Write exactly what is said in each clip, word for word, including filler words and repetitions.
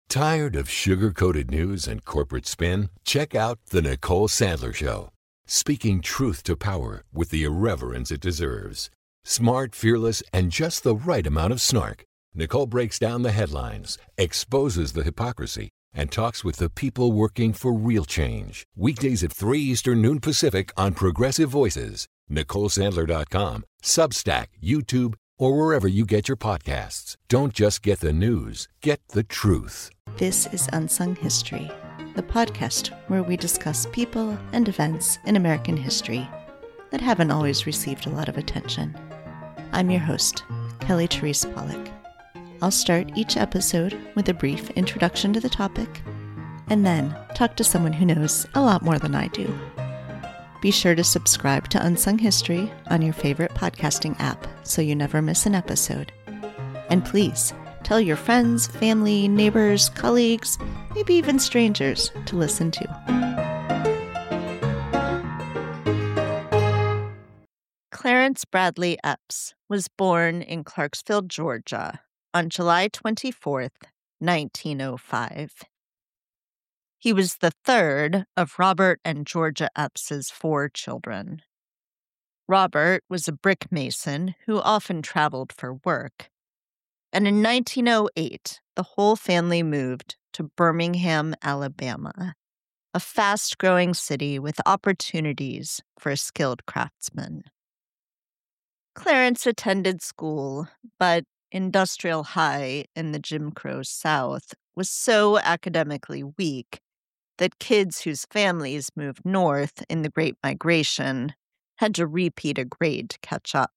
Tired of sugar-coated news and corporate spin? Check out The Nicole Sandler Show. Speaking truth to power with the irreverence it deserves. Smart, fearless, and just the right amount of snark. Nicole breaks down the headlines, exposes the hypocrisy, and talks with the people working for real change. Weekdays at three Eastern, noon Pacific on Progressive Voices. Nicole Sandler dot com, Substack, YouTube, or wherever you get your podcasts. Don't just get the news, get the truth. This is Unsung History, the podcast where we discuss people and events in American history that haven't always received a lot of attention. I'm your host, Kelly Therese Pollock. I'll start each episode with a brief introduction to the topic, and then talk to someone who knows a lot more than I do. Be sure to subscribe to Unsung History on your favorite podcasting app so you never miss an episode. And please, tell your friends, family, neighbors, colleagues, maybe even strangers to listen to. Clarence Bradley Epps was born in Clarksville, Georgia, on July twenty-fourth, nineteen oh five. He was the third of Robert and Georgia Epps's four children. Robert was a brick mason who often traveled for work, and in nineteen oh eight, the whole family moved to Birmingham, Alabama, a fast-growing city with opportunities for a skilled craftsman. Clarence attended school, but Industrial High in the Jim Crow South was so academically weak that kids whose families moved north in the Great Migration had to repeat a grade to catch up.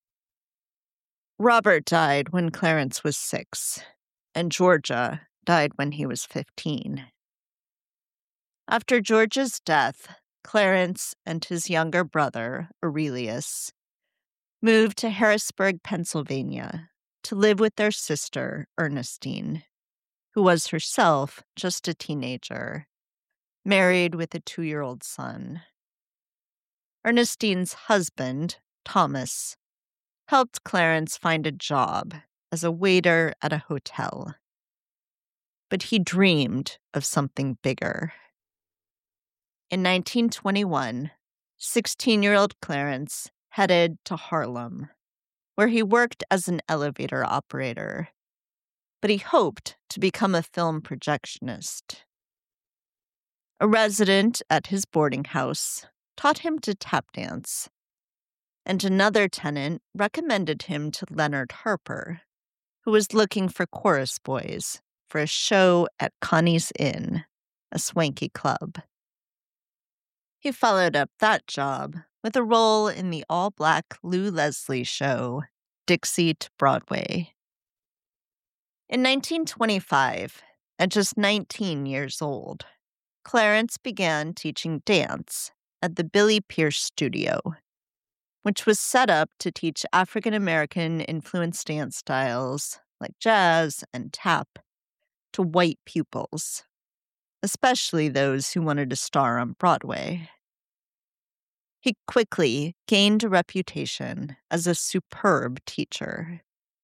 Robert died when Clarence was six, and Georgia died when he was fifteen. After Georgia's death, Clarence and his younger brother, Aurelius, moved to Harrisburg, Pennsylvania, to live with their sister, Ernestine, who was herself just a teenager, married with a two-year-old son. Ernestine's husband, Thomas, helped Clarence find a job as a waiter at a hotel. But he dreamed of something bigger. In nineteen twenty-one, sixteen-year-old Clarence headed to Harlem, where he worked as an elevator operator, but he hoped to become a film projectionist. A resident at his boarding house taught him to tap dance, and another tenant recommended him to Leonard Harper, who was looking for chorus boys for a show at Connie's Inn, a swanky club. He followed up that job with a role in the all-black Lou Leslie show, Dixie to Broadway. In nineteen twenty-five, at just nineteen years old, Clarence began teaching dance at the Billy Pierce Studio, which was set up to teach African-American influenced dance styles like jazz and tap to white pupils, especially those who wanted to star on Broadway. He quickly gained a reputation as a superb teacher.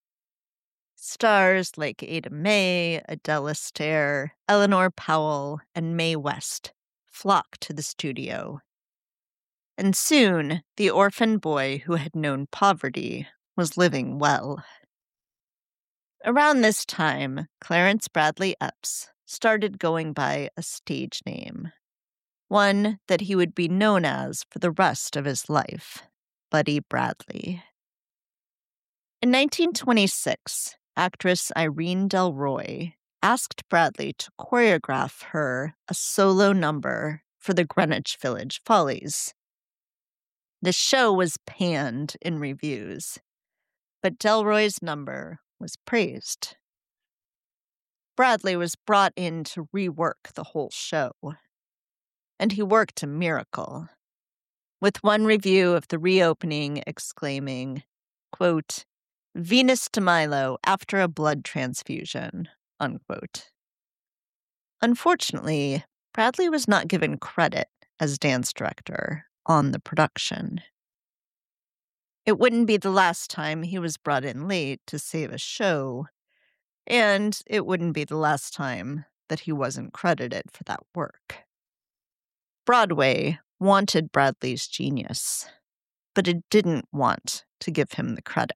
Stars like Ada Mae, Adele Astaire, Eleanor Powell, and Mae West flocked to the studio. And soon, the orphan boy who had known poverty was living well. Around this time, Clarence Bradley Epps started going by a stage name, one that he would be known as for the rest of his life, Buddy Bradley. In nineteen twenty-six, actress Irene Delroy asked Bradley to choreograph her a solo number for the Greenwich Village Follies. The show was panned in reviews, but Delroy's number was praised. Bradley was brought in to rework the whole show, and he worked a miracle, with one review of the reopening exclaiming, quote, "Venus de Milo after a blood transfusion," unquote. Unfortunately, Bradley was not given credit as dance director on the production. It wouldn't be the last time he was brought in late to save a show, And it wouldn't be the last time that he wasn't credited for that work. Broadway wanted Bradley's genius, but it didn't want to give him the credit.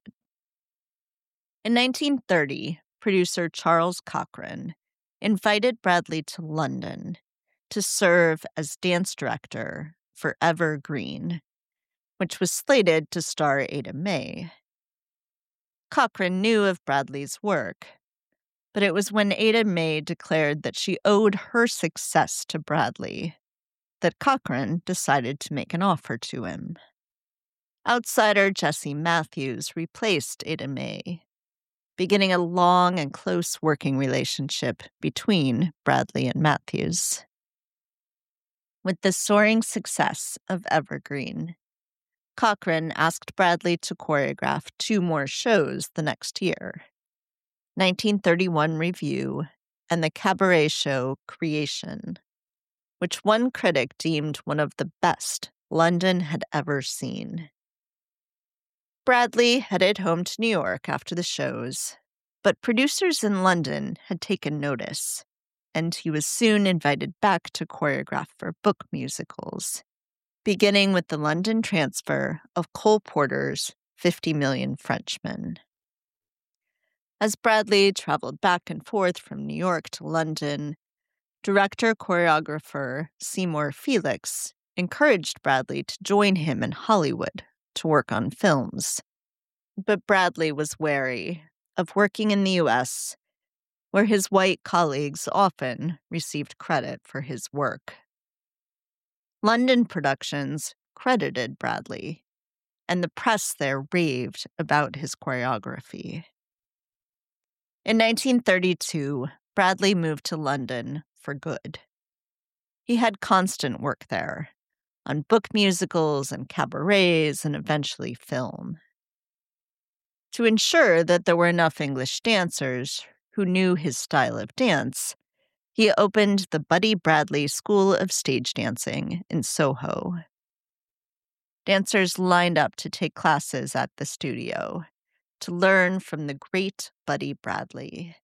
In nineteen thirty, producer Charles Cochran invited Bradley to London to serve as dance director for Ever Green, which was slated to star Ada May. Cochran knew of Bradley's work, but it was when Ada May declared that she owed her success to Bradley that Cochran decided to make an offer to him. Outsider Jesse Matthews replaced Ada May, beginning a long and close working relationship between Bradley and Matthews. With the soaring success of Ever Green, Cochran asked Bradley to choreograph two more shows the next year, nineteen thirty-one Review and the cabaret show Creation, which one critic deemed one of the best London had ever seen. Bradley headed home to New York after the shows, but producers in London had taken notice, and he was soon invited back to choreograph for book musicals, beginning with the London transfer of Cole Porter's Fifty Million Frenchmen. As Bradley traveled back and forth from New York to London, director-choreographer Seymour Felix encouraged Bradley to join him in Hollywood to work on films. But Bradley was wary of working in the U S, where his white colleagues often received credit for his work. London productions credited Bradley, and the press there raved about his choreography. In nineteen thirty-two, Bradley moved to London for good. He had constant work there, on book musicals and cabarets and eventually film. To ensure that there were enough English dancers who knew his style of dance, he opened the Buddy Bradley School of Stage Dancing in Soho. Dancers lined up to take classes at the studio to learn from the great Buddy Bradley.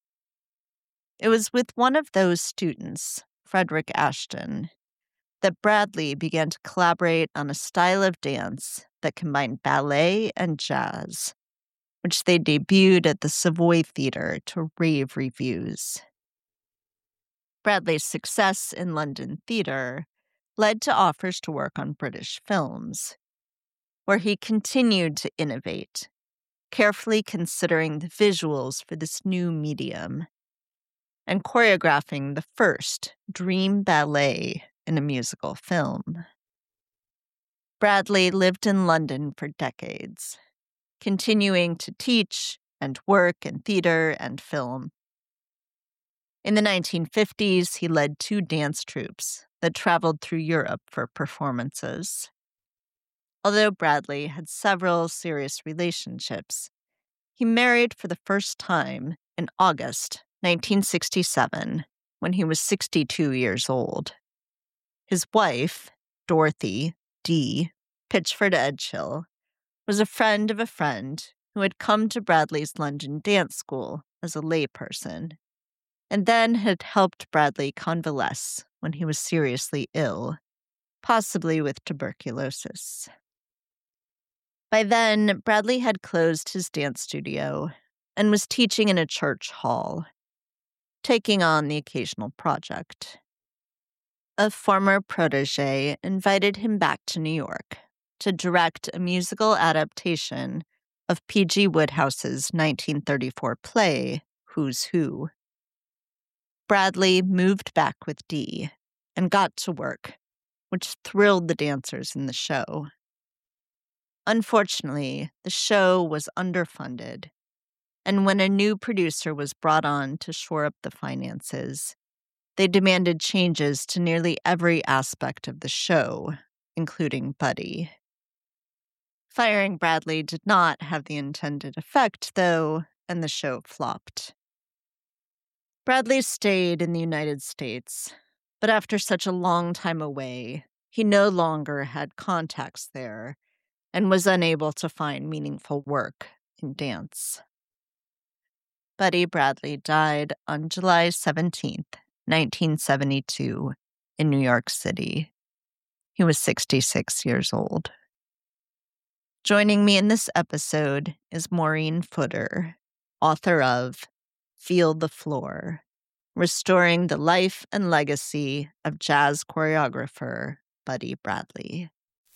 It was with one of those students, Frederick Ashton, that Bradley began to collaborate on a style of dance that combined ballet and jazz, which they debuted at the Savoy Theatre to rave reviews. Bradley's success in London theatre led to offers to work on British films, where he continued to innovate, carefully considering the visuals for this new medium, and choreographing the first dream ballet in a musical film. Bradley lived in London for decades, continuing to teach and work in theater and film. In the nineteen fifties, he led two dance troupes that traveled through Europe for performances. Although Bradley had several serious relationships, he married for the first time in August nineteen sixty-seven, when he was sixty-two years old. His wife, Dorothy D. Pitchford Edgehill, was a friend of a friend who had come to Bradley's London dance school as a layperson, and then had helped Bradley convalesce when he was seriously ill, possibly with tuberculosis. By then, Bradley had closed his dance studio and was teaching in a church hall, taking on the occasional project. A former protege invited him back to New York to direct a musical adaptation of P G Woodhouse's nineteen thirty-four play, Who's Who. Bradley moved back with Dee and got to work, which thrilled the dancers in the show. Unfortunately, the show was underfunded, and when a new producer was brought on to shore up the finances, they demanded changes to nearly every aspect of the show, including Buddy. Firing Bradley did not have the intended effect, though, and the show flopped. Bradley stayed in the United States, but after such a long time away, he no longer had contacts there and was unable to find meaningful work in dance. Buddy Bradley died on July seventeenth, nineteen seventy-two, in New York City. He was sixty-six years old. Joining me in this episode is Maureen Footer, author of Feel the Floor, Restoring the Life and Legacy of Jazz Choreographer Buddy Bradley.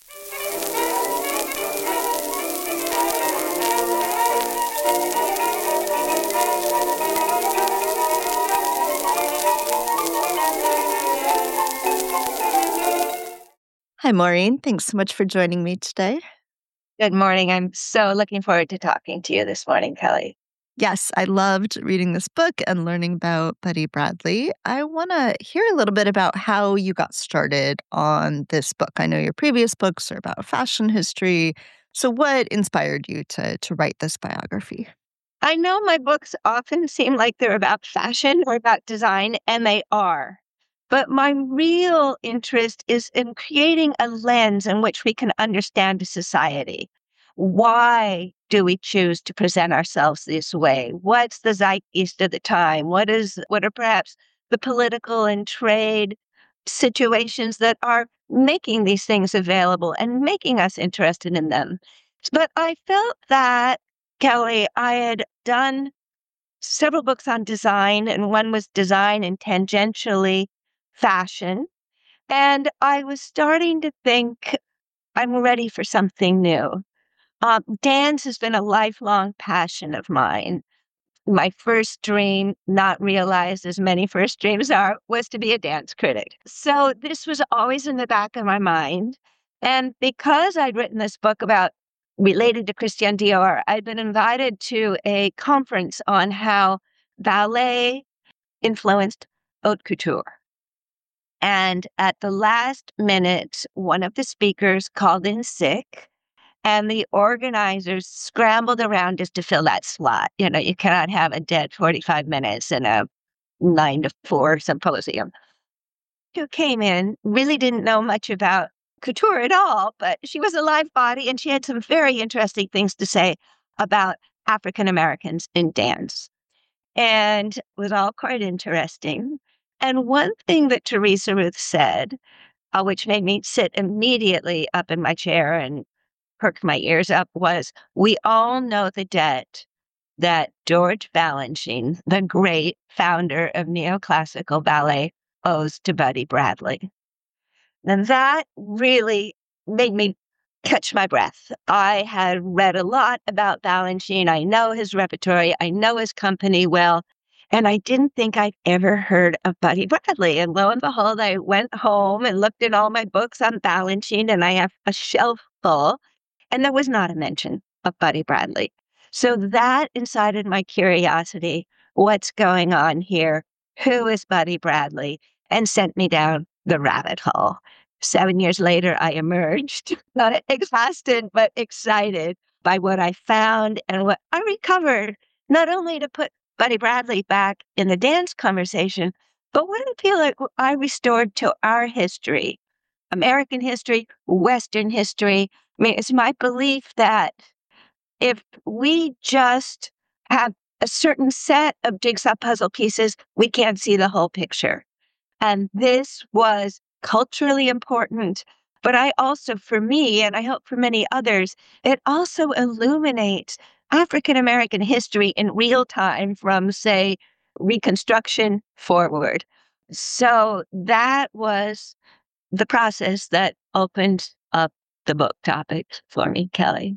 Hi, Maureen. Thanks so much for joining me today. Good morning. I'm so looking forward to talking to you this morning, Kelly. Yes, I loved reading this book and learning about Buddy Bradley. I want to hear a little bit about how you got started on this book. I know your previous books are about fashion history. So what inspired you to, to write this biography? I know my books often seem like they're about fashion or about design, and they are. But my real interest is in creating a lens in which we can understand society. Why do we choose to present ourselves this way? What's the zeitgeist of the time? What is what are perhaps the political and trade situations that are making these things available and making us interested in them? But I felt that, Kelly, I had done several books on design, and one was design and tangentially fashion. And I was starting to think I'm ready for something new. Um, dance has been a lifelong passion of mine. My first dream, not realized as many first dreams are, was to be a dance critic. So this was always in the back of my mind. And because I'd written this book about related to Christian Dior, I'd been invited to a conference on how ballet influenced haute couture. And at the last minute, one of the speakers called in sick, and the organizers scrambled around just to fill that slot. You know, you cannot have a dead forty-five minutes in a nine to four symposium. Who came in, really didn't know much about couture at all, but she was a live body and she had some very interesting things to say about African Americans in dance. And it was all quite interesting. And one thing that Teresa Ruth said, uh, which made me sit immediately up in my chair and perk my ears up, was, we all know the debt that George Balanchine, the great founder of neoclassical ballet, owes to Buddy Bradley. And that really made me catch my breath. I had read a lot about Balanchine. I know his repertory. I know his company well. And I didn't think I'd ever heard of Buddy Bradley. And lo and behold, I went home and looked at all my books on Balanchine, and I have a shelf full. And there was not a mention of Buddy Bradley. So that incited my curiosity. What's going on here? Who is Buddy Bradley? And sent me down the rabbit hole. Seven years later, I emerged, not exhausted, but excited by what I found and what I recovered, not only to put Buddy Bradley back in the dance conversation, but what I feel like I restored to our history, American history, Western history. I mean, it's my belief that if we just have a certain set of jigsaw puzzle pieces, we can't see the whole picture. And this was culturally important. But I also, for me, and I hope for many others, it also illuminates African American history in real time from, say, Reconstruction forward. So that was the process that opened up the book topic for me, Kelly.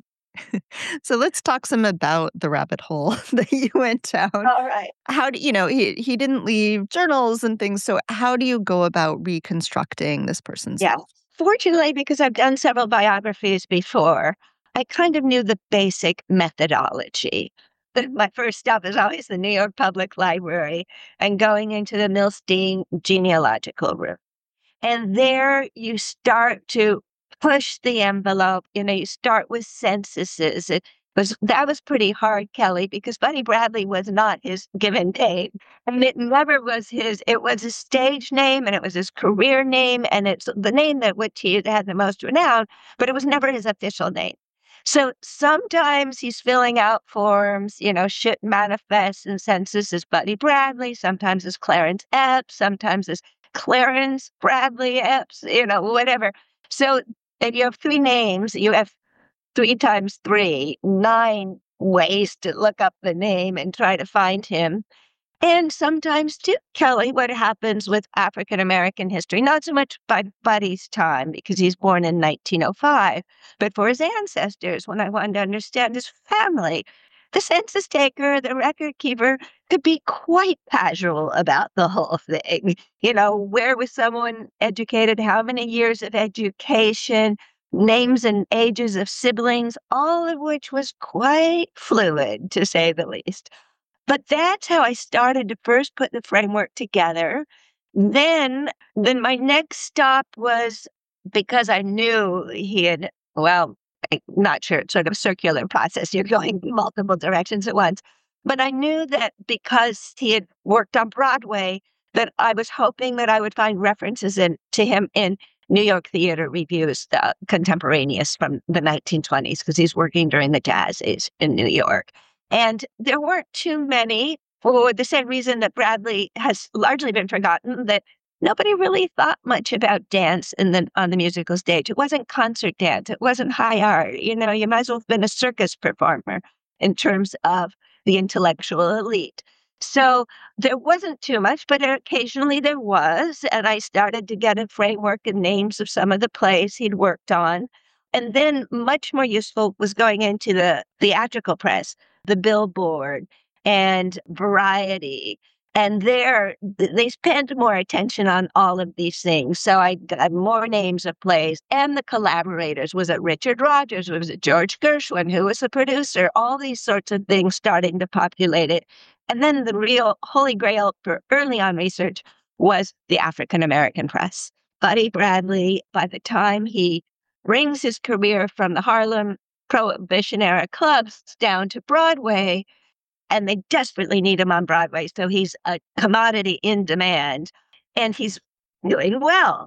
So let's talk some about the rabbit hole that you went down. All right. How do you know he he didn't leave journals and things? So how do you go about reconstructing this person's Yeah. life? Fortunately, because I've done several biographies before, I kind of knew the basic methodology. The- My first stop is always the New York Public Library and going into the Milstein genealogical room. And there you start to push the envelope. You know, you start with censuses. It was that was pretty hard, Kelly, because Buddy Bradley was not his given name. And it never was his, it was his stage name and it was his career name, and it's the name that which he had the most renown, but it was never his official name. So sometimes he's filling out forms, you know, should manifest in census as Buddy Bradley, sometimes as Clarence Epps, sometimes as Clarence Bradley Epps, you know, whatever. So if you have three names, you have three times three, nine ways to look up the name and try to find him. And sometimes, too, Kelly, what happens with African American history, not so much by Buddy's time, because he's born in nineteen oh five, but for his ancestors, when I wanted to understand his family, the census taker, the record keeper, could be quite casual about the whole thing. You know, where was someone educated? How many years of education? Names and ages of siblings, all of which was quite fluid, to say the least. But that's how I started to first put the framework together. Then, then my next stop was because I knew he had, well, I'm not sure, it's sort of a circular process. You're going multiple directions at once. But I knew that because he had worked on Broadway, that I was hoping that I would find references in, to him in New York theater reviews, uh, contemporaneous from the nineteen twenties, because he's working during the Jazz age in New York. And there weren't too many for the same reason that Bradley has largely been forgotten, that nobody really thought much about dance in the, on the musical stage. It wasn't concert dance. It wasn't high art. You know, you might as well have been a circus performer in terms of the intellectual elite. So there wasn't too much, but occasionally there was. And I started to get a framework and names of some of the plays he'd worked on. And then much more useful was going into the theatrical press, the Billboard and Variety. And there, they spent more attention on all of these things. So I got more names of plays and the collaborators. Was it Richard Rodgers? Was it George Gershwin? Who was the producer? All these sorts of things starting to populate it. And then the real holy grail for early on research was the African American press. Buddy Bradley, by the time he brings his career from the Harlem Prohibition era clubs down to Broadway, and they desperately need him on Broadway. So he's a commodity in demand, and he's doing well.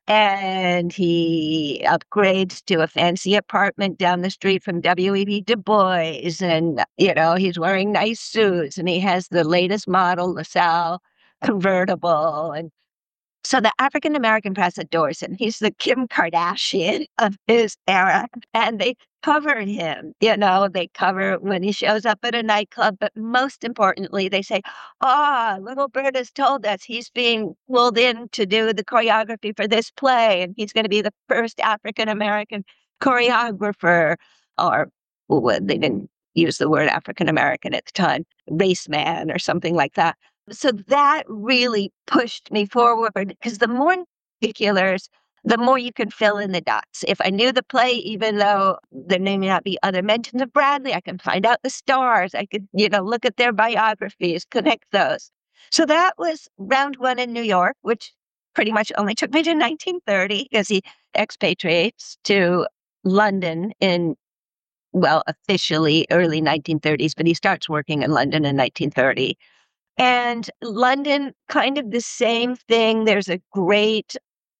And he upgrades to a fancy apartment down the street from W E B Du Bois. And, you know, he's wearing nice suits, and he has the latest model LaSalle convertible. And so the African American press adores him. He's the Kim Kardashian of his era. And they cover him. You know, they cover when he shows up at a nightclub. But most importantly, they say, ah, little Bert has told us he's being pulled in to do the choreography for this play. And he's going to be the first African American choreographer. Or well, they didn't use the word African American at the time, race man or something like that. So that really pushed me forward because the more particulars, the more you can fill in the dots. If I knew the play, even though there may not be other mentions of Bradley, I can find out the stars. I could, you know, look at their biographies, connect those. So that was round one in New York, which pretty much only took me to nineteen thirty because he expatriates to London in, well, officially early nineteen thirties, but he starts working in London in nineteen thirty. And London, kind of the same thing. There's a great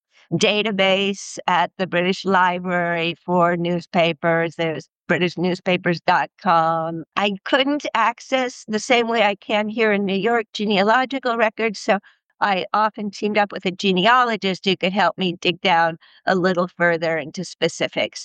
database at the British Library for newspapers. There's british newspapers dot com. I couldn't access the same way I can here in New York genealogical records, so I often teamed up with a genealogist who could help me dig down a little further into specifics.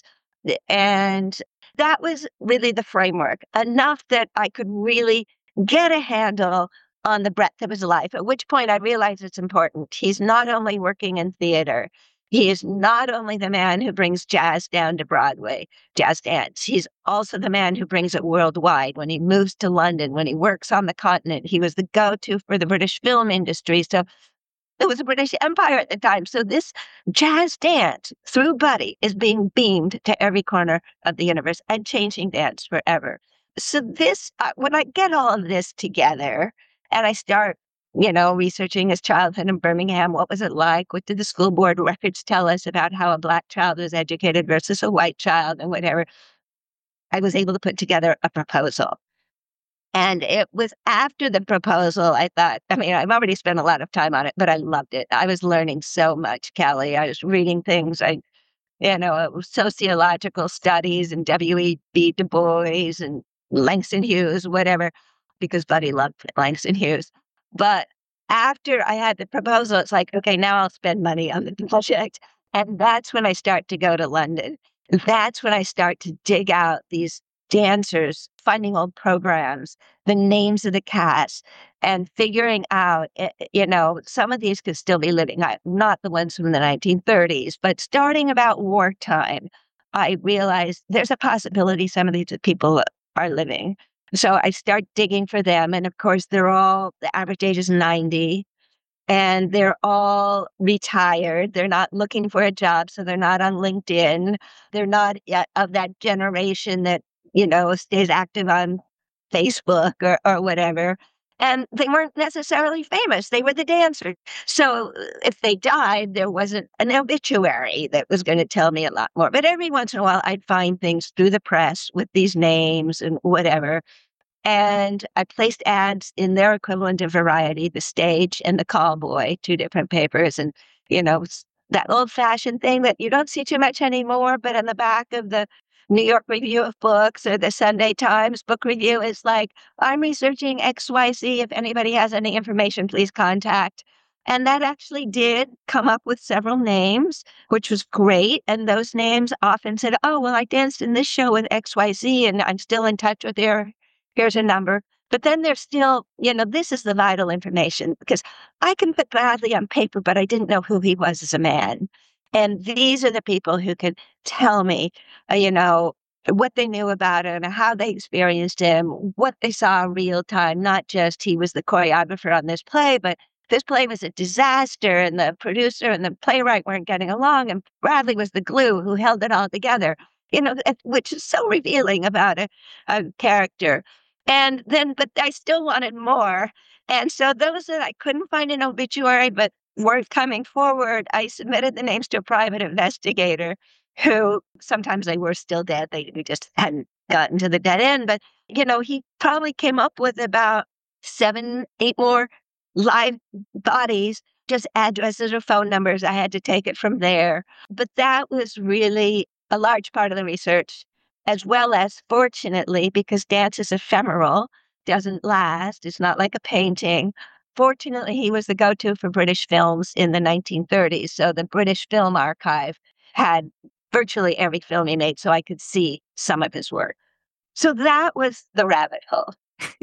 And that was really the framework, enough that I could really get a handle on the breadth of his life, at which point I realized it's important. He's not only working in theater. He is not only the man who brings jazz down to Broadway, jazz dance. He's also the man who brings it worldwide. When he moves to London, when he works on the continent, he was the go-to for the British film industry. So it was a British Empire at the time. So this jazz dance through Buddy is being beamed to every corner of the universe and changing dance forever. So this, uh, when I get all of this together, and I start, you know, researching his childhood in Birmingham. What was it like? What did the school board records tell us about how a Black child was educated versus a white child and whatever? I was able to put together a proposal. And it was after the proposal, I thought, I mean, I've already spent a lot of time on it, but I loved it. I was learning so much, Kelly. I was reading things I you know, sociological studies and W E B. Du Bois and Langston Hughes, whatever, because Buddy loved Langston Hughes. But after I had the proposal, it's like, okay, now I'll spend money on the project. And that's when I start to go to London. That's when I start to dig out these dancers, finding old programs, the names of the cast, and figuring out, eh, you know, some of these could still be living, I- not the ones from the nineteen thirties, but starting about wartime, I realized there's a possibility some of these people are living. So I start digging for them. And of course, they're all, the average age is ninety, and they're all retired. They're not looking for a job, so they're not on LinkedIn. They're not yet of that generation that, you know, stays active on Facebook or, or whatever. And they weren't necessarily famous. They were the dancers. So uh, if they died, there wasn't an obituary that was going to tell me a lot more. But every once in a while, I'd find things through the press with these names and whatever. And I placed ads in their equivalent of Variety, The Stage and The Callboy, two different papers. And, you know, s- that old fashioned thing that you don't see too much anymore, but on the back of the New York Review of Books or the Sunday Times book review is like, I'm researching X Y Z. If anybody has any information, please contact. And that actually did come up with several names, which was great. And those names often said, oh, well, I danced in this show with X Y Z and I'm still in touch with their, here's a number. But then there's still, you know, this is the vital information because I can put Bradley on paper, but I didn't know who he was as a man. And these are the people who could tell me, uh, you know, what they knew about him, how they experienced him, what they saw in real time, not just he was the choreographer on this play, but this play was a disaster and the producer and the playwright weren't getting along and Bradley was the glue who held it all together, you know, eh, which is so revealing about a, a character. And then, but I still wanted more. And so those that I couldn't find an obituary, but were coming forward, I submitted the names to a private investigator who sometimes they were still dead. They we just hadn't gotten to the dead end. But, you know, he probably came up with about seven, eight more live bodies, just addresses or phone numbers. I had to take it from there. But that was really a large part of the research, as well as, fortunately, because dance is ephemeral, doesn't last, it's not like a painting. Fortunately, he was the go to for British films in the nineteen thirties. So the British Film Archive had virtually every film he made, so I could see some of his work. So that was the rabbit hole.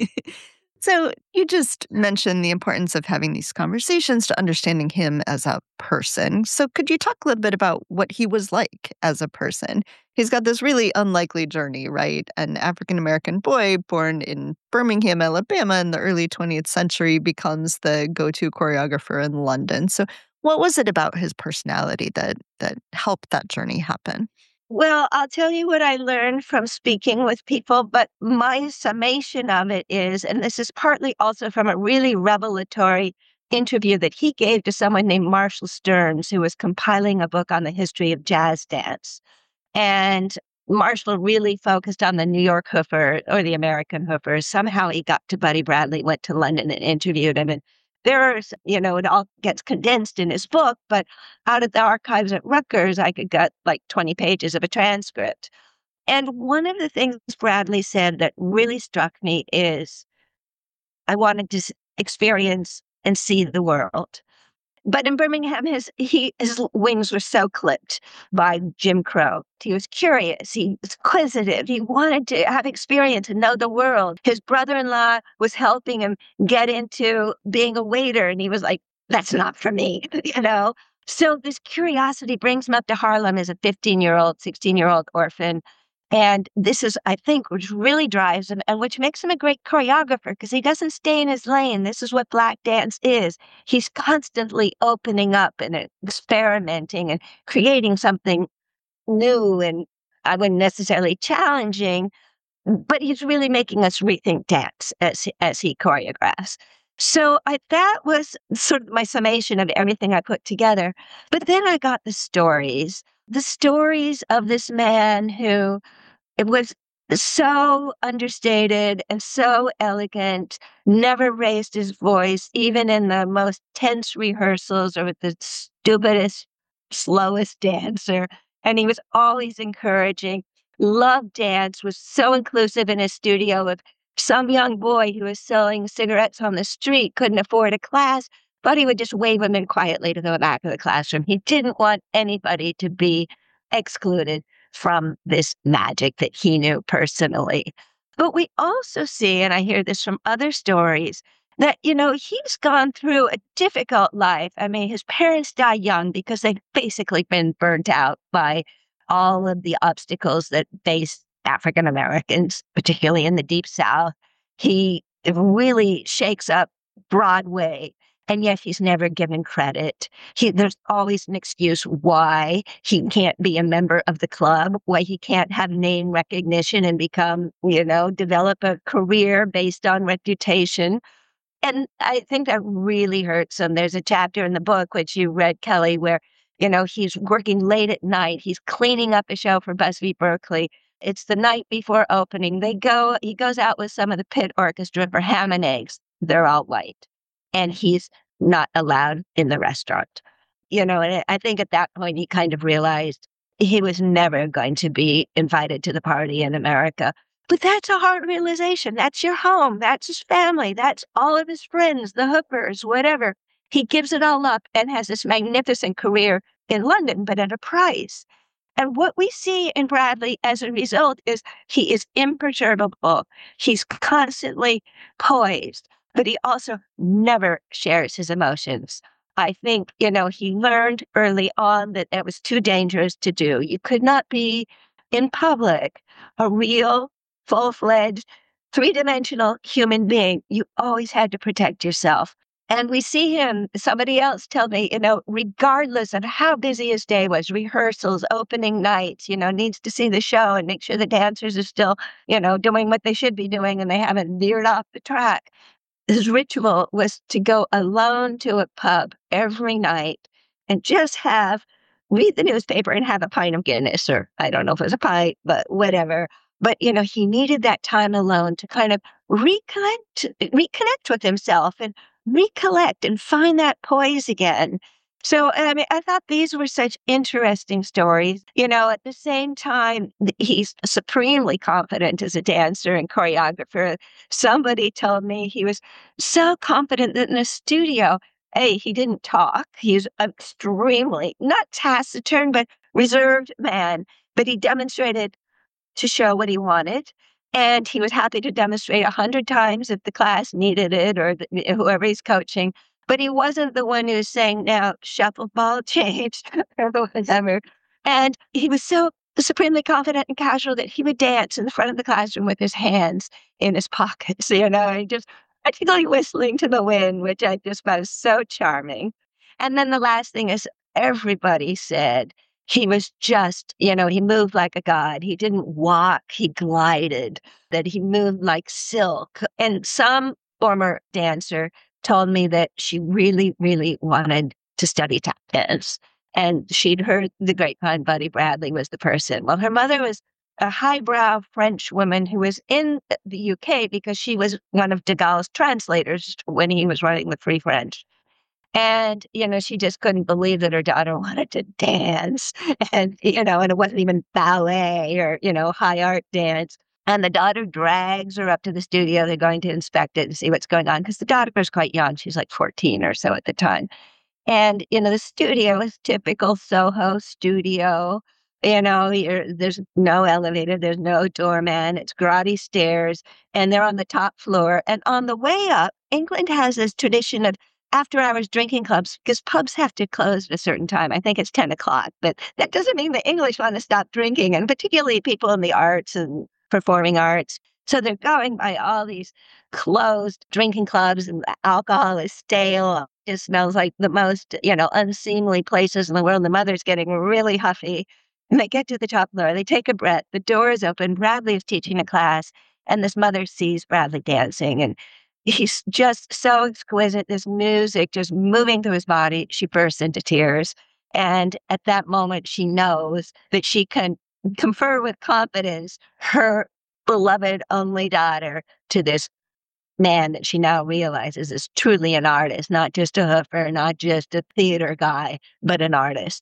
So you just mentioned the importance of having these conversations to understanding him as a person. So could you talk a little bit about what he was like as a person? He's got this really unlikely journey, right? An African American boy born in Birmingham, Alabama in the early twentieth century becomes the go-to choreographer in London. So what was it about his personality that that helped that journey happen? Well, I'll tell you what I learned from speaking with people, but my summation of it is, and this is partly also from a really revelatory interview that he gave to someone named Marshall Stearns, who was compiling a book on the history of jazz dance. And Marshall really focused on the New York Hoofer or the American Hoofer. Somehow he got to Buddy Bradley, went to London and interviewed him. And there's, you know, it all gets condensed in his book, but out of the archives at Rutgers, I could get like twenty pages of a transcript. And one of the things Bradley said that really struck me is I wanted to s- experience and see the world. But in Birmingham, his he his wings were so clipped by Jim Crow. He was curious. He was inquisitive. He wanted to have experience and know the world. His brother-in-law was helping him get into being a waiter, and he was like, "That's not for me," you know. So this curiosity brings him up to Harlem as a fifteen-year-old, sixteen-year-old orphan. And this is, I think, which really drives him and which makes him a great choreographer because he doesn't stay in his lane. This is what Black dance is. He's constantly opening up and experimenting and creating something new and I wouldn't necessarily challenging, but he's really making us rethink dance as as he choreographs. So I, that was sort of my summation of everything I put together. But then I got the stories, the stories of this man who it was so understated and so elegant, never raised his voice, even in the most tense rehearsals or with the stupidest, slowest dancer. And he was always encouraging, loved dance, was so inclusive in his studio. If some young boy who was selling cigarettes on the street couldn't afford a class, but he would just wave him in quietly to the back of the classroom. He didn't want anybody to be excluded from this magic that he knew personally. But we also see, and I hear this from other stories, that, you know, he's gone through a difficult life. I mean, his parents died young because they've basically been burnt out by all of the obstacles that face African Americans, particularly in the Deep South. He really shakes up Broadway, and yet he's never given credit. He, there's always an excuse why he can't be a member of the club, why he can't have name recognition and become, you know, develop a career based on reputation. And I think that really hurts him. There's a chapter in the book, which you read, Kelly, where, you know, he's working late at night. He's cleaning up a show for BuzzFeed Berkeley. It's the night before opening. They go, he goes out with some of the pit orchestra for ham and eggs. They're all white. And he's not allowed in the restaurant. You know, and I think at that point he kind of realized he was never going to be invited to the party in America. But that's a hard realization. That's your home. That's his family. That's all of his friends, the hookers, whatever. He gives it all up and has this magnificent career in London, but at a price. And what we see in Bradley as a result is he is imperturbable. He's constantly poised, but he also never shares his emotions. I think, you know, he learned early on that that was too dangerous to do. You could not be in public a real, full-fledged, three-dimensional human being. You always had to protect yourself. And we see him, somebody else told me, you know, regardless of how busy his day was, rehearsals, opening nights, you know, needs to see the show and make sure the dancers are still, you know, doing what they should be doing and they haven't veered off the track. His ritual was to go alone to a pub every night and just have, read the newspaper and have a pint of Guinness, or I don't know if it was a pint, but whatever. But, you know, he needed that time alone to kind of reconnect, reconnect with himself and recollect and find that poise again. So, I mean, I thought these were such interesting stories. You know, at the same time, he's supremely confident as a dancer and choreographer. Somebody told me he was so confident that in the studio, A, he didn't talk. He's extremely, not taciturn, but reserved man. But he demonstrated to show what he wanted. And he was happy to demonstrate a hundred times if the class needed it or the, whoever he's coaching. But he wasn't the one who was saying, now, shuffle, ball, change, or whatever. And he was so supremely confident and casual that he would dance in the front of the classroom with his hands in his pockets, you know, and just particularly whistling to the wind, which I just found so charming. And then the last thing is everybody said, he was just, you know, he moved like a god. He didn't walk, he glided, that he moved like silk. And some former dancer told me that she really, really wanted to study tap dance. And she'd heard the grapevine Buddy Bradley was the person. Well, her mother was a highbrow French woman who was in the U K because she was one of de Gaulle's translators when he was writing the Free French. And, you know, she just couldn't believe that her daughter wanted to dance. And, you know, and it wasn't even ballet or, you know, high art dance. And the daughter drags her up to the studio. They're going to inspect it and see what's going on because the daughter was quite young. She's like fourteen or so at the time. And, you know, the studio is typical Soho studio. You know, there's no elevator, there's no doorman. It's grotty stairs, and they're on the top floor. And on the way up, England has this tradition of after-hours drinking clubs because pubs have to close at a certain time. I think it's ten o'clock, but that doesn't mean the English want to stop drinking, and particularly people in the arts and performing arts. So they're going by all these closed drinking clubs, and the alcohol is stale. It smells like the most, you know, unseemly places in the world. The mother's getting really huffy, and they get to the top floor. They take a breath. The door is open. Bradley is teaching a class, and this mother sees Bradley dancing, and he's just so exquisite. This music just moving through his body. She bursts into tears. And at that moment, she knows that she can confer with confidence her beloved only daughter to this man that she now realizes is truly an artist, not just a hoofer, not just a theater guy, but an artist.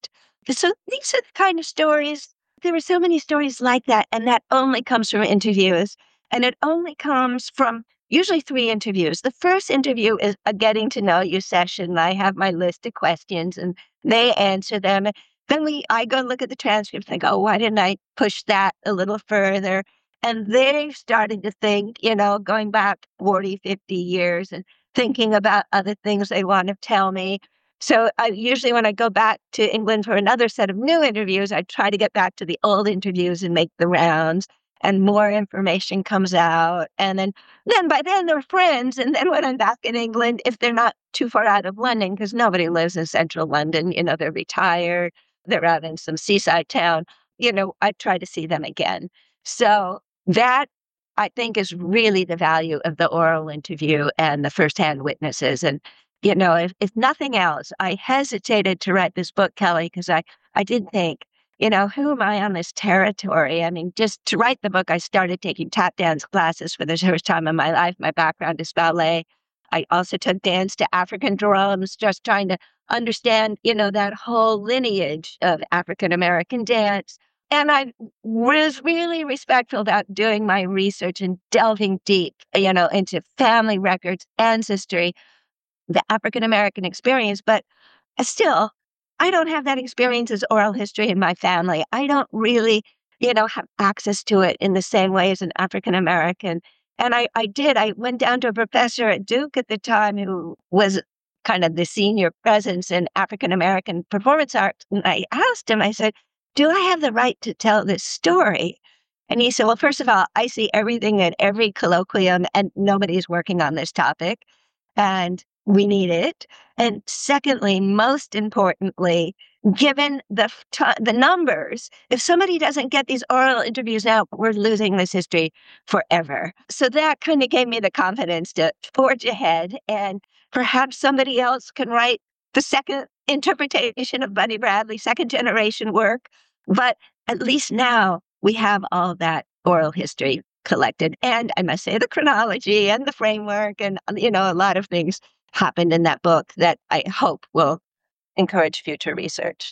So these are the kind of stories. There are so many stories like that, and that only comes from interviews. And it only comes from usually three interviews. The first interview is a getting to know you session. I have my list of questions and they answer them. Then we, I go look at the transcripts and I go, why didn't I push that a little further? And they've started to think, you know, going back forty, fifty years and thinking about other things they want to tell me. So I usually, when I go back to England for another set of new interviews, I try to get back to the old interviews and make the rounds, and more information comes out. And then, then by then they're friends. And then when I'm back in England, if they're not too far out of London, because nobody lives in central London, you know, they're retired, they're out in some seaside town, you know, I try to see them again. So that, I think, is really the value of the oral interview and the firsthand witnesses. And you know, if, if nothing else, I hesitated to write this book, Kelly, because I, I did think, you know, who am I on this territory? I mean, just to write the book, I started taking tap dance classes for the first time in my life. My background is ballet. I also took dance to African drums, just trying to understand, you know, that whole lineage of African American dance. And I was really respectful about doing my research and delving deep, you know, into family records, ancestry, the African American experience, but still, I don't have that experience as oral history in my family. I don't really, you know, have access to it in the same way as an African American. And I, I did. I went down to a professor at Duke at the time who was kind of the senior presence in African American performance arts. And I asked him, I said, do I have the right to tell this story? And he said, well, first of all, I see everything at every colloquium and nobody's working on this topic. And we need it. And secondly, most importantly, given the t- the numbers, if somebody doesn't get these oral interviews now, we're losing this history forever. So that kind of gave me the confidence to forge ahead, and perhaps somebody else can write the second interpretation of Buddy Bradley, second generation work. But at least now we have all that oral history collected. And I must say the chronology and the framework and, you know, a lot of things happened in that book that I hope will encourage future research.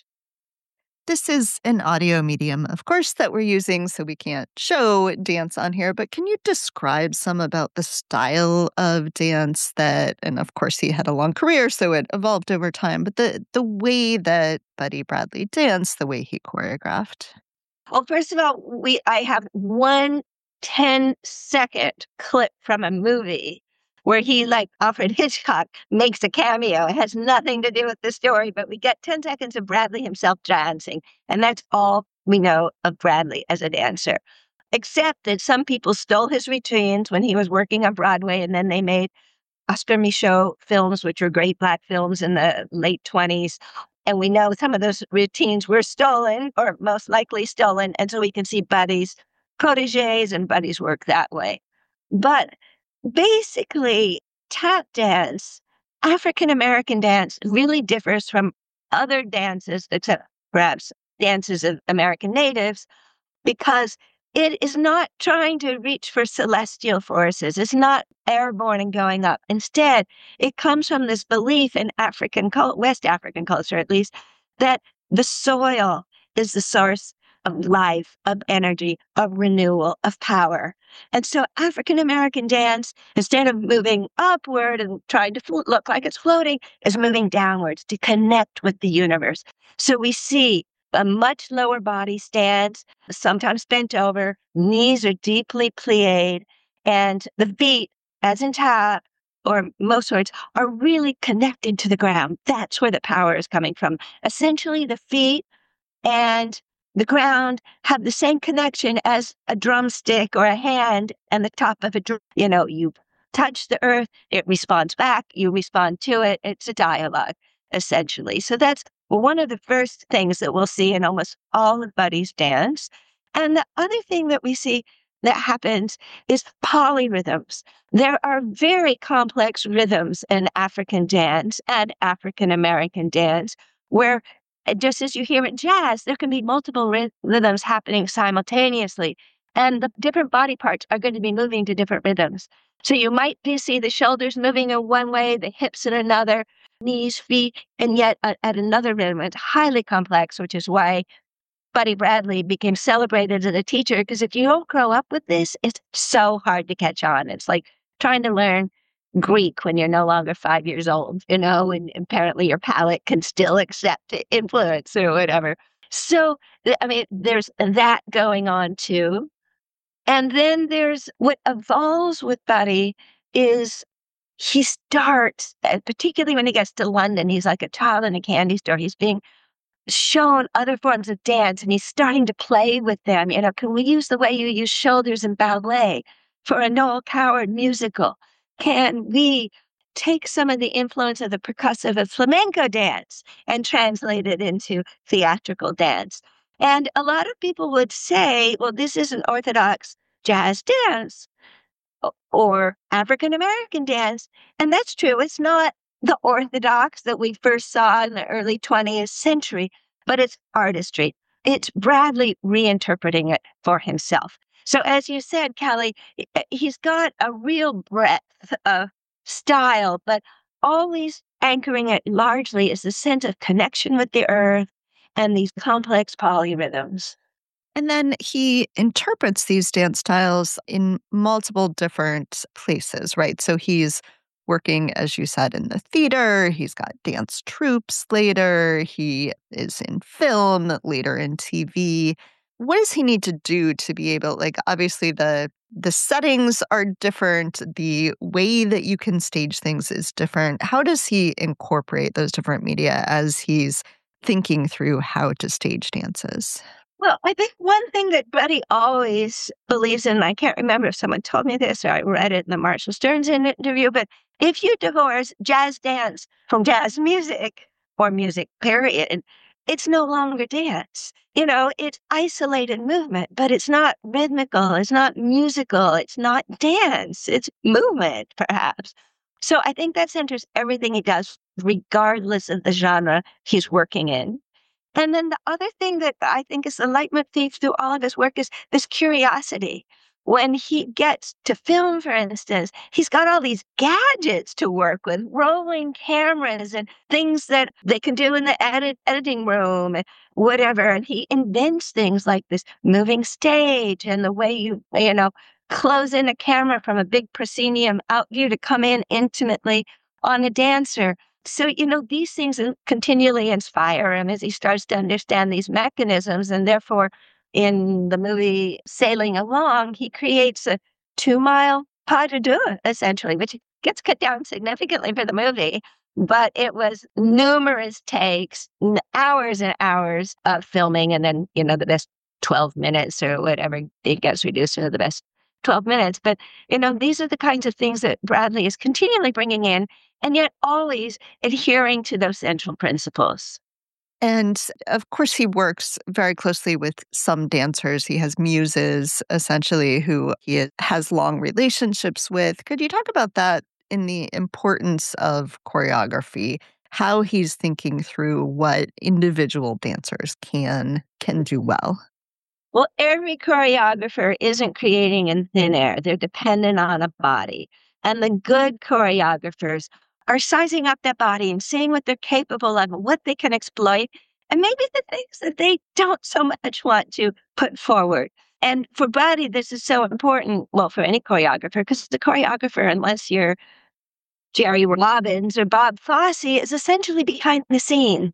This is an audio medium, of course, that we're using, so we can't show dance on here, but can you describe some about the style of dance that, and of course he had a long career, so it evolved over time, but the, the way that Buddy Bradley danced, the way he choreographed? Well, first of all, we I have one ten-second clip from a movie where he, like Alfred Hitchcock, makes a cameo. It has nothing to do with the story, but we get ten seconds of Bradley himself dancing, and that's all we know of Bradley as a dancer, except that some people stole his routines when he was working on Broadway, and then they made Oscar Micheaux films, which were great Black films in the late twenties. And we know some of those routines were stolen, or most likely stolen, and so we can see Buddy's proteges and Buddy's work that way. But basically, tap dance, African American dance, really differs from other dances, except perhaps dances of American natives, because it is not trying to reach for celestial forces. It's not airborne and going up. Instead, it comes from this belief in African, West African culture, at least, that the soil is the source of life, of energy, of renewal, of power. And so African American dance, instead of moving upward and trying to flo- look like it's floating, is moving downwards to connect with the universe. So we see a much lower body stance, sometimes bent over, knees are deeply plied, and the feet, as in tap or most words, are really connected to the ground. That's where the power is coming from. Essentially, the feet and the ground have the same connection as a drumstick or a hand and the top of a drum. You know, you touch the earth, it responds back, you respond to it. It's a dialogue, essentially. So that's one of the first things that we'll see in almost all of Buddy's dance. And the other thing that we see that happens is polyrhythms. There are very complex rhythms in African dance and African American dance where, just as you hear in jazz, there can be multiple rhythms happening simultaneously, and the different body parts are going to be moving to different rhythms. So you might be, see the shoulders moving in one way, the hips in another, knees, feet, and yet uh, at another rhythm. It's highly complex, which is why Buddy Bradley became celebrated as a teacher, because if you don't grow up with this, it's so hard to catch on. It's like trying to learn Greek when you're no longer five years old, you know, and apparently your palate can still accept influence or whatever. So, th- I mean, there's that going on too. And then there's what evolves with Buddy is he starts, uh, particularly when he gets to London, he's like a child in a candy store. He's being shown other forms of dance and he's starting to play with them. You know, can we use the way you use shoulders in ballet for a Noel Coward musical? Can we take some of the influence of the percussive of flamenco dance and translate it into theatrical dance? And a lot of people would say, well, this isn't orthodox jazz dance o- or African American dance. And that's true. It's not the orthodox that we first saw in the early twentieth century, but it's artistry. It's Bradley reinterpreting it for himself. So, as you said, Kelly, i- uh, he's got a real breadth of style, but always anchoring it largely is the sense of connection with the earth and these complex polyrhythms. And then he interprets these dance styles in multiple different places, right? So he's working, as you said, in the theater. He's got dance troupes later. He is in film, later in T V. What does he need to do to be able, like, obviously the the settings are different. The way that you can stage things is different. How does he incorporate those different media as he's thinking through how to stage dances? Well, I think one thing that Buddy always believes in, I can't remember if someone told me this or I read it in the Marshall Stearns in- interview, but if you divorce jazz dance from jazz music or music, period, it's no longer dance. You know, it's isolated movement, but it's not rhythmical, it's not musical, it's not dance, it's movement, perhaps. So I think that centers everything he does, regardless of the genre he's working in. And then the other thing that I think is the leitmotif through all of his work is this curiosity. When he gets to film, for instance, he's got all these gadgets to work with, rolling cameras and things that they can do in the edit, editing room and whatever. And he invents things like this moving stage and the way you, you know, close in a camera from a big proscenium out view to come in intimately on a dancer. So, you know, these things in- continually inspire him as he starts to understand these mechanisms. And therefore, in the movie Sailing Along, he creates a two mile pas de deux, essentially, which gets cut down significantly for the movie. But it was numerous takes, n- hours and hours of filming, and then, you know, the best twelve minutes or whatever it gets reduced to the best twelve minutes. But, you know, these are the kinds of things that Bradley is continually bringing in and yet always adhering to those central principles. And of course, he works very closely with some dancers. He has muses, essentially, who he has long relationships with. Could you talk about that in the importance of choreography? How he's thinking through what individual dancers can can do well. Well, every choreographer isn't creating in thin air. They're dependent on a body. And the good choreographers are sizing up that body and seeing what they're capable of and what they can exploit, and maybe the things that they don't so much want to put forward. And for Buddy, this is so important, well, for any choreographer, because the choreographer, unless you're Jerry Robbins or Bob Fosse, is essentially behind the scene.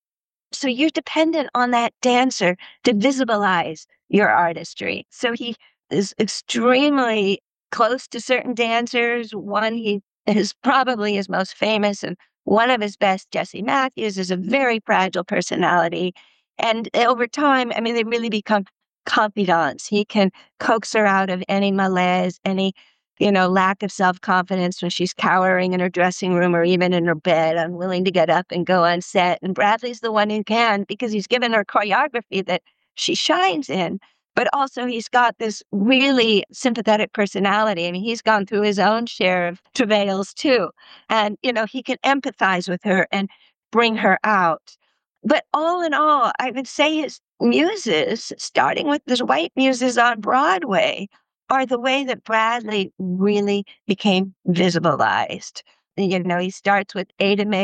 So you're dependent on that dancer to visibilize your artistry. So he is extremely close to certain dancers. One he is probably his most famous and one of his best, Jesse Matthews, is a very fragile personality. And over time, I mean, they really become confidants. He can coax her out of any malaise, any you know, lack of self-confidence when she's cowering in her dressing room or even in her bed, unwilling to get up and go on set. And Bradley's the one who can because he's given her choreography that she shines in. But also he's got this really sympathetic personality. I mean, he's gone through his own share of travails too. And, you know, he can empathize with her and bring her out. But all in all, I would say his muses, starting with his white muses on Broadway, are the way that Bradley really became visibilized. You know, he starts with Ada Mae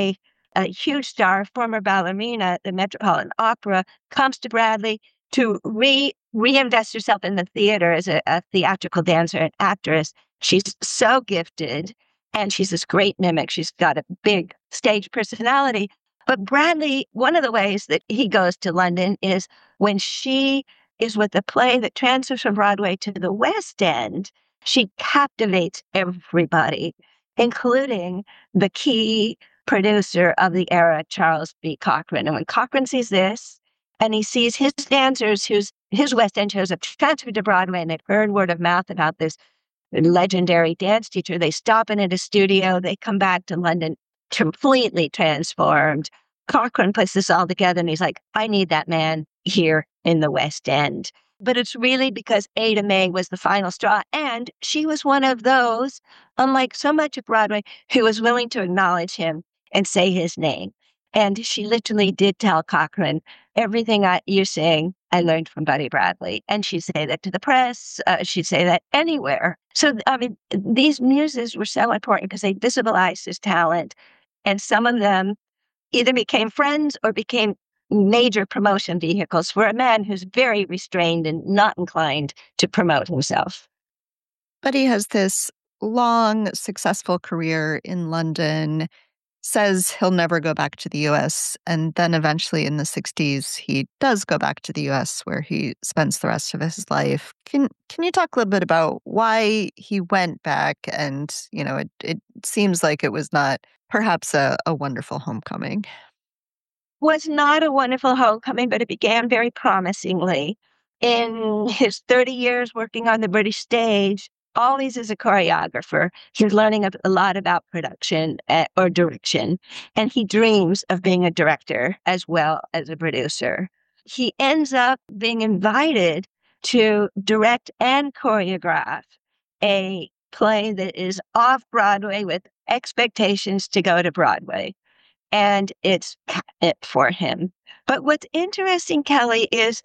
a huge star, former ballerina at the Metropolitan Opera, comes to Bradley to re reinvest herself in the theater as a, a theatrical dancer and actress. She's so gifted, and she's this great mimic. She's got a big stage personality. But Bradley, one of the ways that he goes to London is when she is with a play that transfers from Broadway to the West End, she captivates everybody, including the key producer of the era, Charles B. Cochran. And when Cochran sees this, and he sees his dancers, whose his West End shows have transferred to Broadway, and they've heard word of mouth about this legendary dance teacher, they stop in at a studio, they come back to London completely transformed. Cochran puts this all together, and he's like, I need that man here in the West End. But it's really because Ada Mae was the final straw, and she was one of those, unlike so much of Broadway, who was willing to acknowledge him and say his name. And she literally did tell Cochran, everything I, you're saying, I learned from Buddy Bradley. And she'd say that to the press. Uh, she'd say that anywhere. So, I mean, these muses were so important because they visibilized his talent. And some of them either became friends or became major promotion vehicles for a man who's very restrained and not inclined to promote himself. Buddy has this long, successful career in London, says he'll never go back to the U S. And then eventually in the sixties, he does go back to the U S, where he spends the rest of his life. Can can you talk a little bit about why he went back? And, you know, it, it seems like it was not perhaps a, a wonderful homecoming. Was not a wonderful homecoming, but it began very promisingly. In his thirty years working on the British stage, always as a choreographer, he's learning a, a lot about production uh, or direction, and he dreams of being a director as well as a producer. He ends up being invited to direct and choreograph a play that is off Broadway with expectations to go to Broadway. And it's it for him. But what's interesting, Kelly, is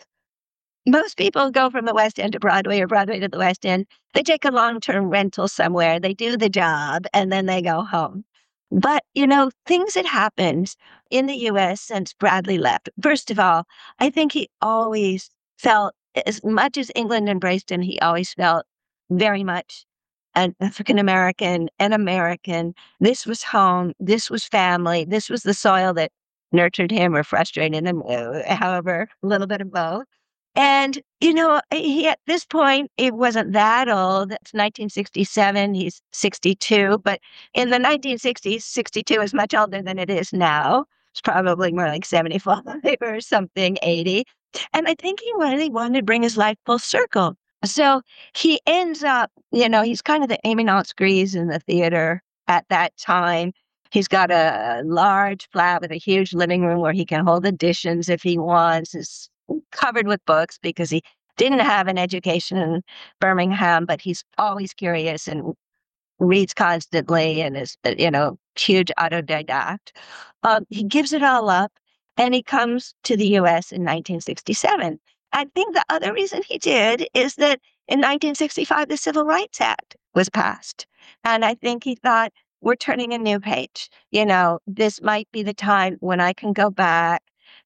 most people go from the West End to Broadway or Broadway to the West End. They take a long-term rental somewhere. They do the job, and then they go home. But, you know, things had happened in the U S since Bradley left. First of all, I think he always felt, as much as England embraced him, he always felt very much an African American, an American. This was home. This was family. This was the soil that nurtured him or frustrated him, however, a little bit of both. And, you know, he, at this point, it wasn't that old. It's nineteen sixty-seven. He's sixty-two. But in the nineteen sixties, sixty-two is much older than it is now. It's probably more like seventy-five or something, eighty. And I think he really wanted to bring his life full circle. So he ends up, you know, he's kind of the éminence grise in the theater at that time. He's got a large flat with a huge living room where he can hold auditions if he wants. It's covered with books because he didn't have an education in Birmingham, but he's always curious and reads constantly and is, you know, huge autodidact. Um, he gives it all up and he comes to the U S in nineteen sixty-seven. I think the other reason he did is that in nineteen sixty-five, the Civil Rights Act was passed. And I think he thought, we're turning a new page. You know, this might be the time when I can go back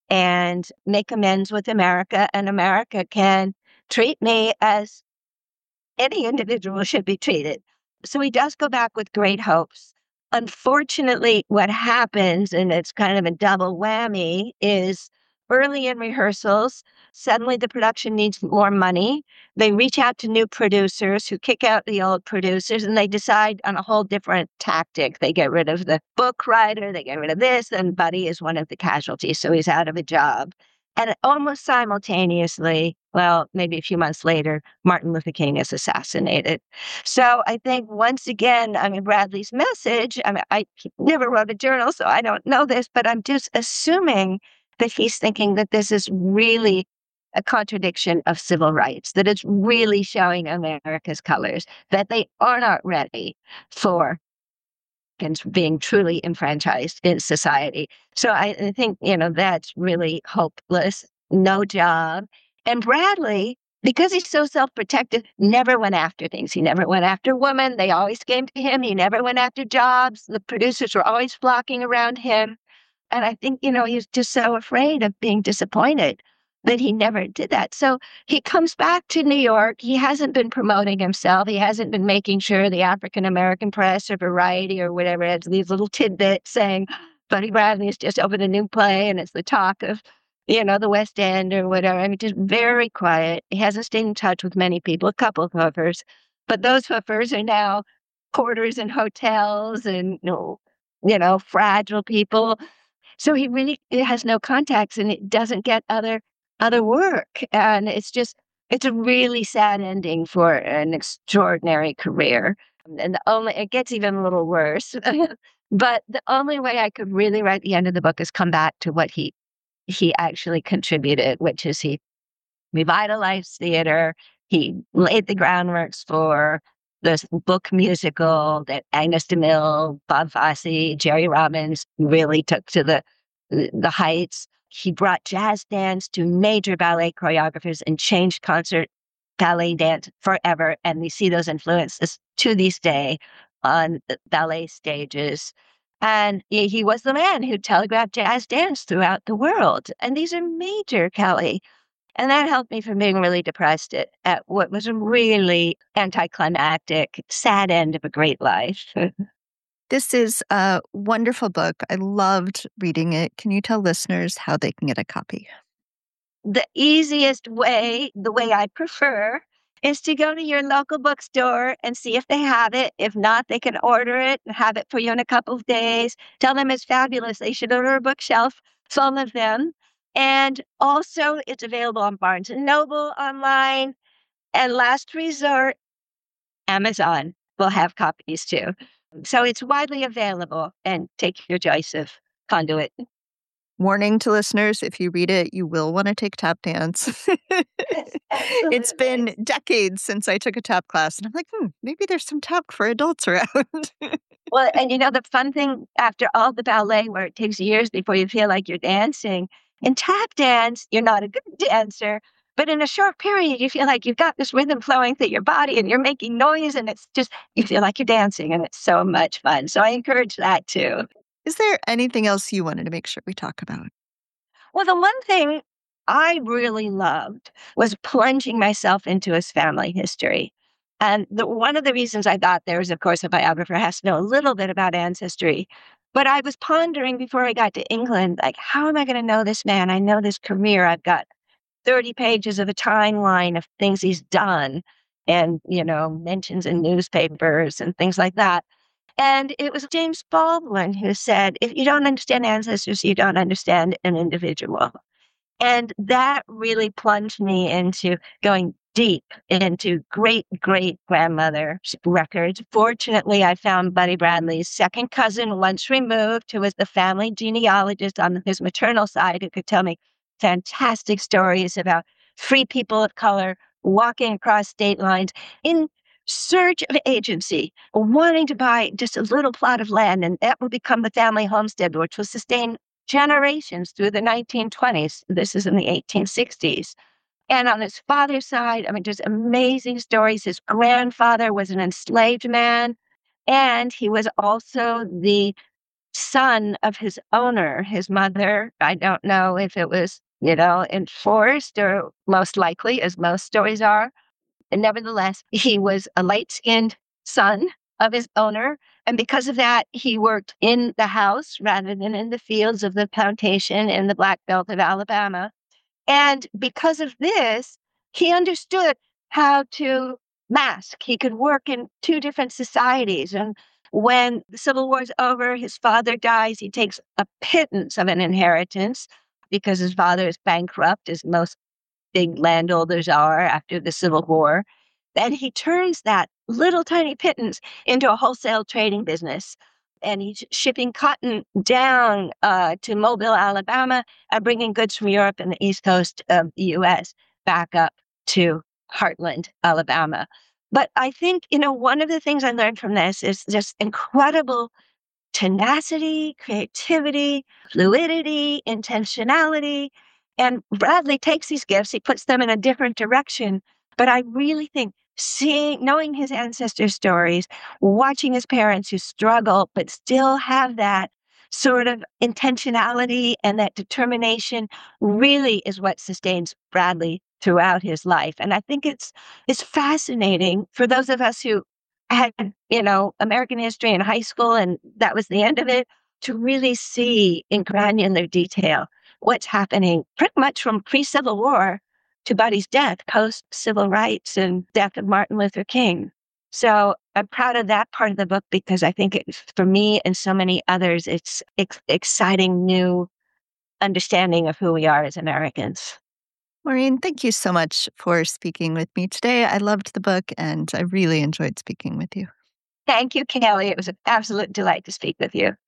and make amends with America, and America can treat me as any individual should be treated. So he does go back with great hopes. Unfortunately, what happens, and it's kind of a double whammy, is early in rehearsals, suddenly the production needs more money. They reach out to new producers who kick out the old producers, and they decide on a whole different tactic. They get rid of the book writer, they get rid of this, and Buddy is one of the casualties, so he's out of a job. And almost simultaneously, well, maybe a few months later, Martin Luther King is assassinated. So I think once again, I mean, Bradley's message, I mean, I never wrote a journal, so I don't know this, but I'm just assuming that he's thinking that this is really a contradiction of civil rights, that it's really showing America's colors, that they are not ready for being truly enfranchised in society. So I, I think, you know, that's really hopeless, no job. And Bradley, because he's so self-protective, never went after things. He never went after women. They always came to him. He never went after jobs. The producers were always flocking around him. And I think, you know, he's just so afraid of being disappointed that he never did that. So he comes back to New York. He hasn't been promoting himself. He hasn't been making sure the African American press or Variety or whatever has these little tidbits saying Buddy Bradley's just over the new play and it's the talk of, you know, the West End or whatever. I mean, just very quiet. He hasn't stayed in touch with many people, a couple of hoofers, but those hoofers are now porters in hotels and, you know, you know, fragile people. So he really has no contacts and it doesn't get other other work. And it's just, it's a really sad ending for an extraordinary career. And the only, it gets even a little worse. But the only way I could really write the end of the book is come back to what he he actually contributed, which is he revitalized theater. He laid the groundworks for this book musical that Agnes DeMille, Bob Fosse, Jerry Robbins really took to the the heights. He brought jazz dance to major ballet choreographers and changed concert ballet dance forever. And we see those influences to this day on ballet stages. And he, he was the man who telegraphed jazz dance throughout the world. And these are major, Kelly. And that helped me from being really depressed at, at what was a really anticlimactic, sad end of a great life. This is a wonderful book. I loved reading it. Can you tell listeners how they can get a copy? The easiest way, the way I prefer, is to go to your local bookstore and see if they have it. If not, they can order it and have it for you in a couple of days. Tell them it's fabulous. They should order a bookshelf full of them. And also, it's available on Barnes and Noble online. And last resort, Amazon will have copies too. So it's widely available, and take your choice of conduit. Warning to listeners, if you read it, you will want to take tap dance. It's been decades since I took a tap class, and I'm like, hmm, maybe there's some tap for adults around. Well, and you know, the fun thing after all the ballet where it takes years before you feel like you're dancing, in tap dance, you're not a good dancer, but in a short period, you feel like you've got this rhythm flowing through your body and you're making noise and it's just, you feel like you're dancing and it's so much fun. So I encourage that too. Is there anything else you wanted to make sure we talk about? Well, the one thing I really loved was plunging myself into his family history. And the, one of the reasons I thought there was, of course, a biographer has to know a little bit about ancestry. But I was pondering before I got to England, like, how am I going to know this man? I know this career. I've got thirty pages of a timeline of things he's done and, you know, mentions in newspapers and things like that. And it was James Baldwin who said, if you don't understand ancestors, you don't understand an individual. And that really plunged me into going deep into great great grandmother records. Fortunately, I found Buddy Bradley's second cousin once removed, who was the family genealogist on his maternal side, who could tell me fantastic stories about free people of color walking across state lines in search of agency, wanting to buy just a little plot of land, and that would become the family homestead, which will sustain generations through the nineteen twenties. This is in the eighteen sixties. And on his father's side, I mean, just amazing stories. His grandfather was an enslaved man, and he was also the son of his owner. His mother, I don't know if it was, you know, enforced or most likely, as most stories are. And nevertheless, he was a light-skinned son of his owner. And because of that, he worked in the house rather than in the fields of the plantation in the Black Belt of Alabama. And because of this, he understood how to mask. He could work in two different societies. And when the Civil War's over, his father dies. He takes a pittance of an inheritance because his father is bankrupt, as most big landowners are after the Civil War. Then he turns that little tiny pittance into a wholesale trading business. And he's shipping cotton down uh, to Mobile, Alabama, and bringing goods from Europe and the East Coast of the U S back up to Heartland, Alabama. But I think, you know, one of the things I learned from this is this incredible tenacity, creativity, fluidity, intentionality. And Bradley takes these gifts, he puts them in a different direction. But I really think seeing, knowing his ancestors' stories, watching his parents who struggle but still have that sort of intentionality and that determination really is what sustains Bradley throughout his life. And I think it's it's fascinating for those of us who had, you know, American history in high school and that was the end of it, to really see in granular detail what's happening pretty much from pre-Civil War to Buddy's death, post-civil rights and death of Martin Luther King. So I'm proud of that part of the book because I think it, for me and so many others, it's ex- exciting new understanding of who we are as Americans. Maureen, thank you so much for speaking with me today. I loved the book and I really enjoyed speaking with you. Thank you, Kelly. It was an absolute delight to speak with you.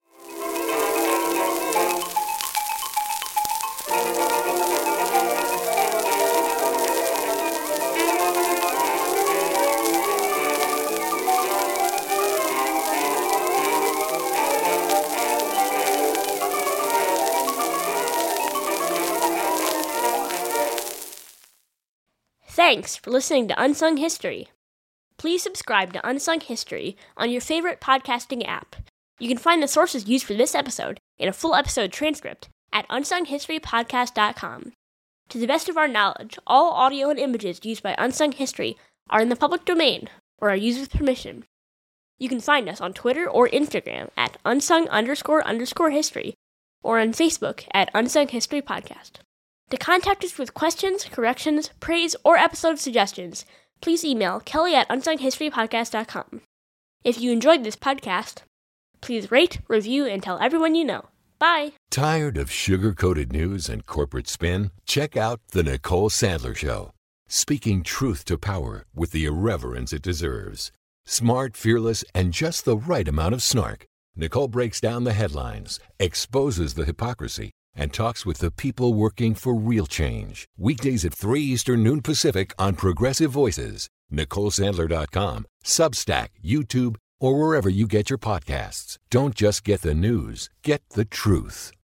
Thanks for listening to Unsung History. Please subscribe to Unsung History on your favorite podcasting app. You can find the sources used for this episode and a full episode transcript at unsung history podcast dot com. To the best of our knowledge, all audio and images used by Unsung History are in the public domain or are used with permission. You can find us on Twitter or Instagram at unsung underscore underscore history or on Facebook at Unsung History Podcast. To contact us with questions, corrections, praise, or episode suggestions, please email Kelly at unsung history podcast dot com. If you enjoyed this podcast, please rate, review, and tell everyone you know. Bye! Tired of sugar-coated news and corporate spin? Check out The Nicole Sandler Show. Speaking truth to power with the irreverence it deserves. Smart, fearless, and just the right amount of snark. Nicole breaks down the headlines, exposes the hypocrisy, and talks with the people working for real change. Weekdays at three Eastern, noon Pacific on Progressive Voices, Nicole Sandler dot com, Substack, YouTube, or wherever you get your podcasts. Don't just get the news, get the truth.